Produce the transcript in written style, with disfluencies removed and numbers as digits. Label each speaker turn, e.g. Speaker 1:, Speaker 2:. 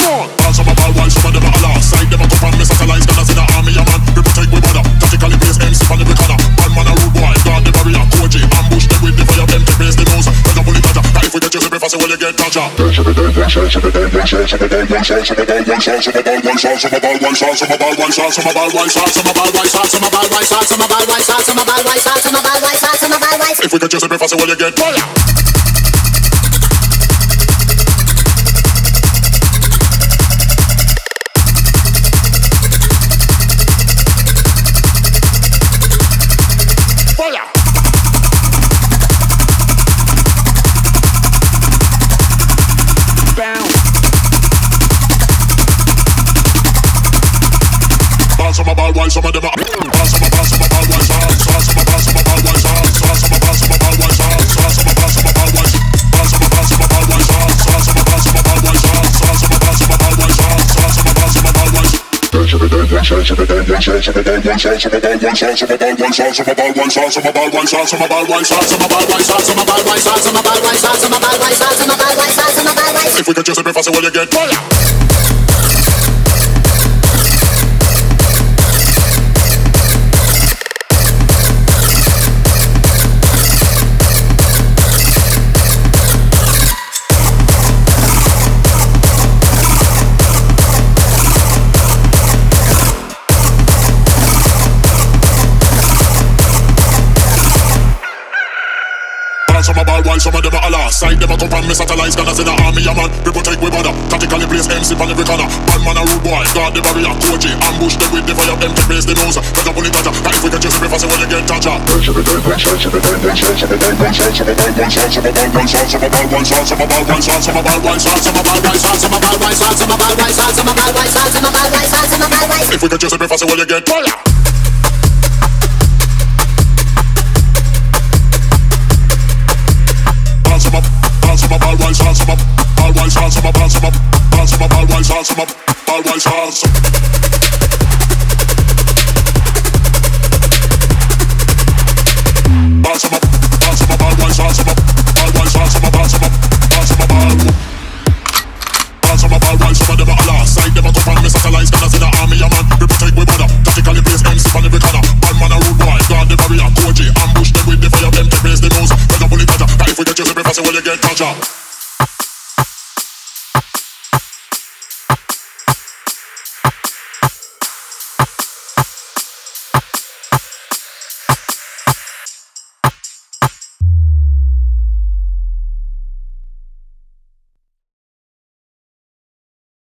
Speaker 1: Come on. All some a ball while some of them a holler. Side them a come from me satellites, gonna see the army a man. We protect we border. Tactically place MC on every corner. Bad man a rude boy, guard the barrier. Koji ambush them with the fire, them to face the nose. Tell the bully dodger. If we get you so before, will you get dodger? If we get you so before, will you get fire? Some a ball while some of them are some a ball while some a ball while some a ball some a ball while some a ball some a ball while some a ball some a ball while some a ball some a ball while some a ball some a ball while some a ball some a ball while some a ball some a ball while if we could just be faster, will you get fire? Some a ball while some of them a holler. Side them a come from me satellites, gonna see the army a man. We protect we border. Tactically place MC on every corner. Bad man a rude boy, guard the barrier. Koji ambush them with the fire, them to face the nose. Tell the bully dodger. If we get you so before, will you get dodger? If we get you so before, will you get fire? Some a ball while some a ball while some a ball some a ball some a ball while some a ball while some. Ball some a ball while some a ball while some a ball some a ball some a ball. Ball some a ball while some of them a holler. Side them a come from me satellites, gonna see the army a man. We protect we border. Tactically place MC on every corner. Bad man a rude boy, guard the barrier. Koji ambush them with the fire, them to face the nose. Tell the bully dodger. If we get you so before, will you get dodger?